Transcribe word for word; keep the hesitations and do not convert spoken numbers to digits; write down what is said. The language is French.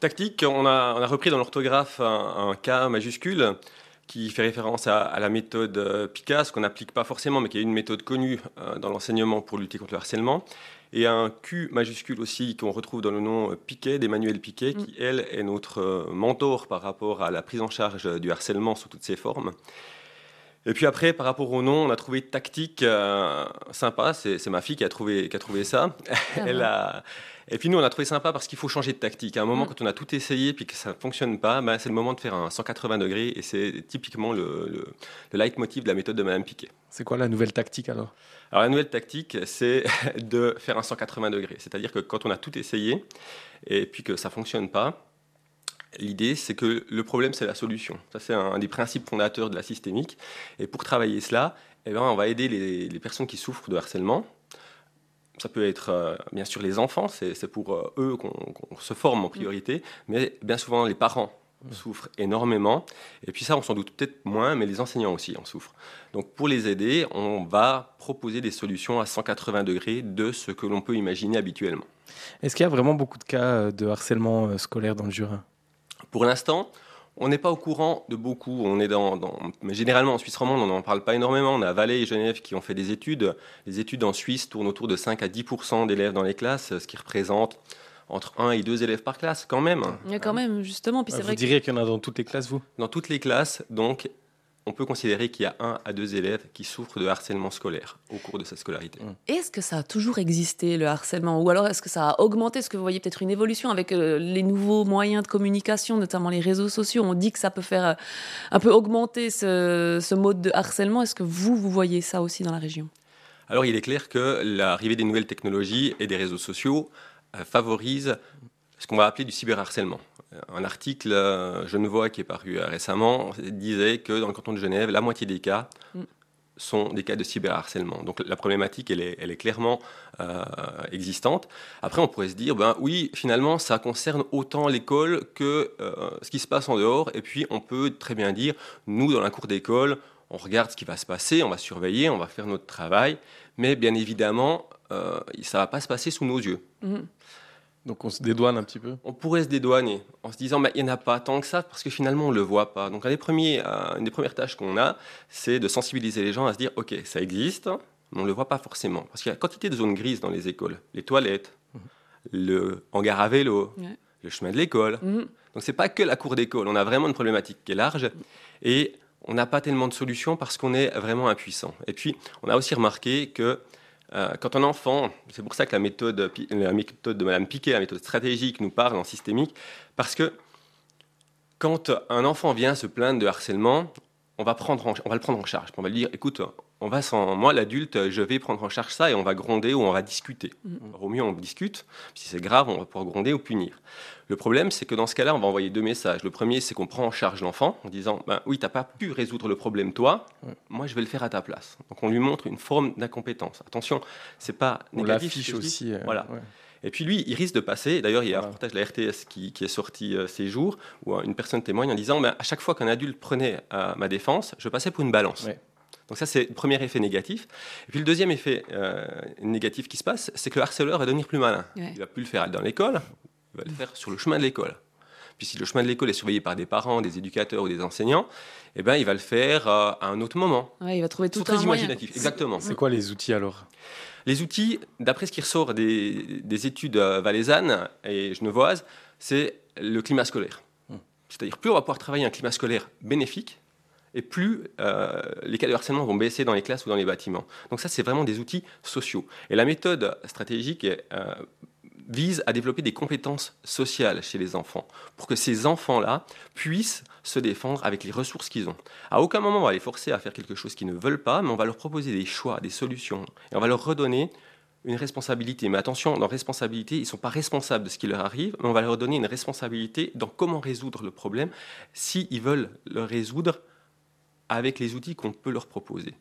Tactique, on a, on a repris dans l'orthographe un, un K majuscule qui fait référence à, à la méthode euh, PICAS, qu'on n'applique pas forcément, mais qui est une méthode connue euh, dans l'enseignement pour lutter contre le harcèlement. Et un Q majuscule aussi qu'on retrouve dans le nom Piquet, d'Emmanuel Piquet, qui, elle, est notre euh, mentor par rapport à la prise en charge du harcèlement sous toutes ses formes. Et puis après, par rapport au nom, on a trouvé tactique euh, sympa. C'est, c'est ma fille qui a trouvé, qui a trouvé ça. Ah Elle bon. a... Et puis nous, on a trouvé sympa parce qu'il faut changer de tactique. À un moment, Mm. quand on a tout essayé puis que ça ne fonctionne pas, ben, c'est le moment de faire un cent quatre-vingts degrés. Et c'est typiquement le, le, le leitmotiv de la méthode de Madame Piquet. C'est quoi la nouvelle tactique alors? Alors la nouvelle tactique, c'est de faire un cent quatre-vingts degrés. C'est-à-dire que quand on a tout essayé et puis que ça ne fonctionne pas, l'idée, c'est que le problème, c'est la solution. Ça, c'est un des principes fondateurs de la systémique. Et pour travailler cela, eh ben, on va aider les, les personnes qui souffrent de harcèlement. Ça peut être, euh, bien sûr, les enfants. C'est, c'est pour euh, eux qu'on, qu'on se forme en priorité. Mais bien souvent, les parents souffrent énormément. Et puis ça, on s'en doute peut-être moins, mais les enseignants aussi en souffrent. Donc, pour les aider, on va proposer des solutions à cent quatre-vingts degrés de ce que l'on peut imaginer habituellement. Est-ce qu'il y a vraiment beaucoup de cas de harcèlement scolaire dans le Jura? Pour l'instant, on n'est pas au courant de beaucoup. On est dans, dans, mais généralement, en Suisse romande, on n'en parle pas énormément. On a Valais et Genève qui ont fait des études. Les études en Suisse tournent autour de cinq à dix pour cent d'élèves dans les classes, ce qui représente entre un et deux élèves par classe, quand même. Il y a quand même, justement. Puis c'est Vous vrai que- diriez qu'il y en a dans toutes les classes, vous? Dans toutes les classes, donc, on peut considérer qu'il y a un à deux élèves qui souffrent de harcèlement scolaire au cours de sa scolarité. Est-ce que ça a toujours existé, le harcèlement? Ou alors est-ce que ça a augmenté? Est-ce que vous voyez peut-être une évolution avec euh, les nouveaux moyens de communication, notamment les réseaux sociaux? On dit que ça peut faire euh, un peu augmenter ce, ce mode de harcèlement. Est-ce que vous, vous voyez ça aussi dans la région? Alors, il est clair que l'arrivée des nouvelles technologies et des réseaux sociaux euh, favorise ce qu'on va appeler du cyberharcèlement. Un article euh, genevois qui est paru euh, récemment disait que dans le canton de Genève, la moitié des cas Mm. sont des cas de cyberharcèlement. Donc la problématique, elle est, elle est clairement euh, existante. Après, on pourrait se dire, ben oui, finalement, ça concerne autant l'école que euh, ce qui se passe en dehors. Et puis, on peut très bien dire, nous, dans la cour d'école, on regarde ce qui va se passer, on va surveiller, on va faire notre travail. Mais bien évidemment, euh, ça ne va pas se passer sous nos yeux. Mhm. Donc on se dédouane un petit peu. On pourrait se dédouaner en se disant bah, il n'y en a pas tant que ça parce que finalement on ne le voit pas. Donc un des premiers, euh, une des premières tâches qu'on a, c'est de sensibiliser les gens à se dire ok, ça existe, mais on ne le voit pas forcément. Parce qu'il y a quantité de zones grises dans les écoles. Les toilettes, le hangar à vélo, Ouais. le chemin de l'école. Mhm. Donc c'est pas que la cour d'école, on a vraiment une problématique qui est large et on n'a pas tellement de solutions parce qu'on est vraiment impuissant. Et puis on a aussi remarqué que Euh, quand un enfant, c'est pour ça que la méthode, la méthode de Madame Piquet, la méthode stratégique nous parle en systémique, parce que quand un enfant vient se plaindre de harcèlement, on va, prendre en, on va le prendre en charge. On va lui dire, écoute, on va sans, moi l'adulte, je vais prendre en charge ça et on va gronder ou on va discuter. Mhm. Alors, au mieux on discute, si c'est grave, on va pouvoir gronder ou punir. Le problème, c'est que dans ce cas-là, on va envoyer deux messages. Le premier, c'est qu'on prend en charge l'enfant en disant ben, oui, tu n'as pas pu résoudre le problème toi, moi je vais le faire à ta place. Donc on lui montre une forme d'incompétence. Attention, c'est pas On négatif. l'affiche ce que je dis. aussi. euh, Voilà. ouais. Et puis lui, il risque de passer. D'ailleurs, il y a un Voilà. reportage de la R T S qui, qui est sorti euh, ces jours où euh, une personne témoigne en disant ben, à chaque fois qu'un adulte prenait euh, ma défense, je passais pour une balance. Ouais. Donc ça, c'est le premier effet négatif. Et puis le deuxième effet euh, négatif qui se passe, c'est que le harceleur va devenir plus malin. Ouais. Il va plus le faire dans l'école, il va le faire sur le chemin de l'école. Puis si le chemin de l'école est surveillé par des parents, des éducateurs ou des enseignants, eh ben, il va le faire euh, à un autre moment. Ouais, il va trouver tout C'est très un moyen. imaginatif, exactement. C'est quoi les outils alors? Les outils, d'après ce qui ressort des, des études euh, valaisannes et genevoises, c'est le climat scolaire. Hum. C'est-à-dire plus on va pouvoir travailler un climat scolaire bénéfique, et plus euh, les cas de harcèlement vont baisser dans les classes ou dans les bâtiments. Donc ça, c'est vraiment des outils sociaux. Et la méthode stratégique est, euh, vise à développer des compétences sociales chez les enfants, pour que ces enfants-là puissent se défendre avec les ressources qu'ils ont. À aucun moment, on va les forcer à faire quelque chose qu'ils ne veulent pas, mais on va leur proposer des choix, des solutions, et on va leur redonner une responsabilité. Mais attention, dans responsabilité, ils ne sont pas responsables de ce qui leur arrive, mais on va leur donner une responsabilité dans comment résoudre le problème, s'ils veulent le résoudre avec les outils qu'on peut leur proposer.